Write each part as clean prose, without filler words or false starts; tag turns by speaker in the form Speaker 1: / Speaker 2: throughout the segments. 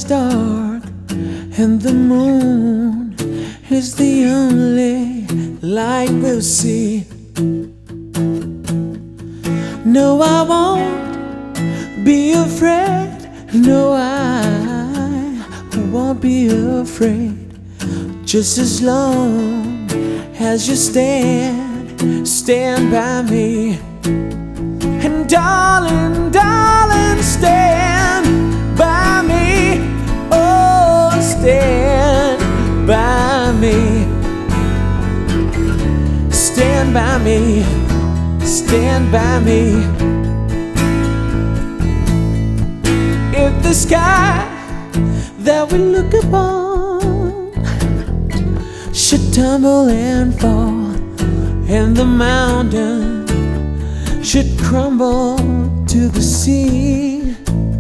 Speaker 1: dark and the moon is the only light we'll see. No, I won't be afraid. No, I won't be afraid. Just as long as you stand by me. And darling, darling, stand by me. Oh, stand by me. Stand by me. Stand by me. If the sky that we look upon should tumble and fall, and the mountain should crumble to the sea,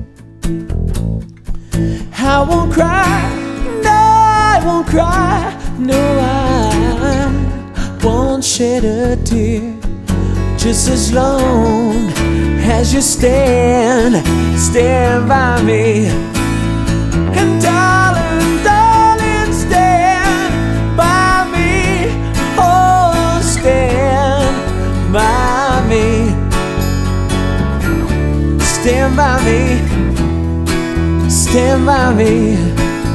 Speaker 1: I won't cry, no, I won't cry, no, I won't shed a tear. Just as long as you stand by me. And darling, darling, stand by me. Oh, stand by me. Stand by me. Stand by me.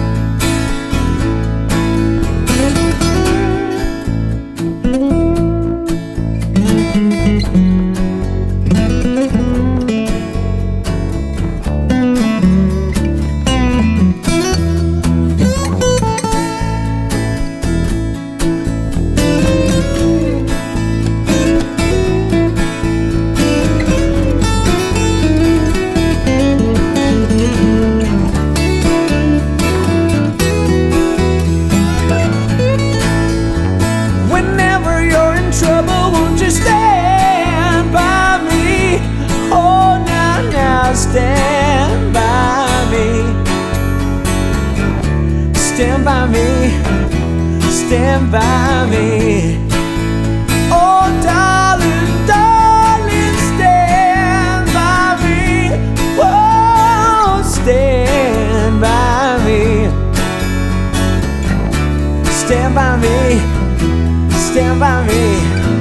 Speaker 1: Stand by me. Stand by me. Stand by me. Oh, darling, darling, stand by me. Oh, stand by me. Stand by me. Stand by me.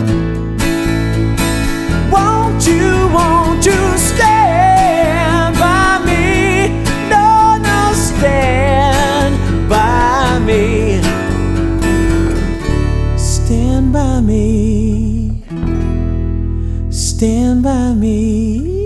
Speaker 1: Won't you stand by me? No, no, stand by me. Stand by me. Stand by me.